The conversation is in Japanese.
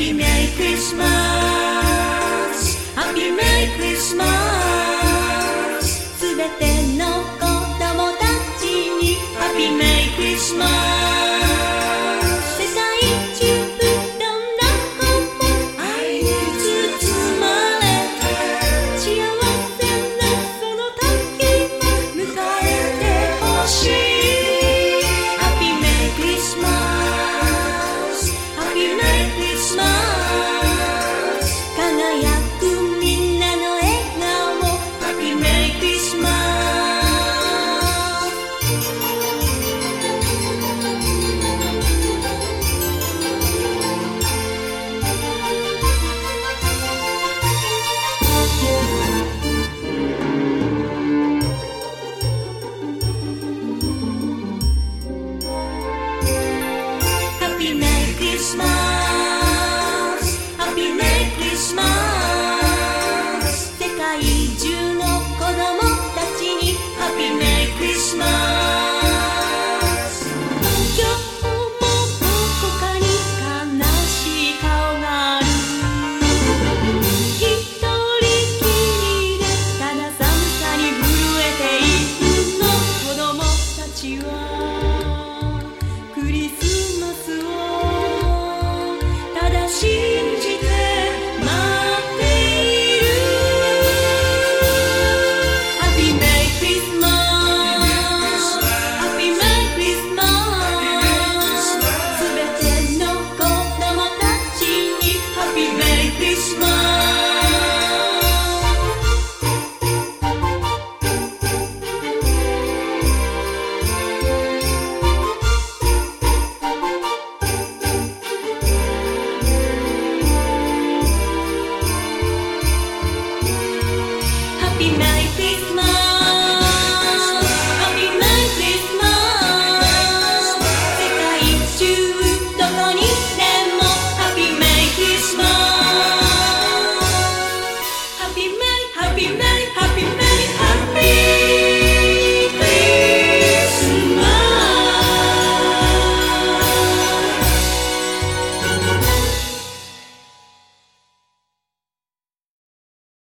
Happy Merry Christmas Happy Merry Christmas すべての子供たちに Happy Merry Christmas 世界中どんな子も愛に包まれて幸せなその時を迎えてほしい Happy Merry Christmas Happy Merry Christmas 輝くみんなの笑顔 Happy Merry Christmas Happy Merry Christmas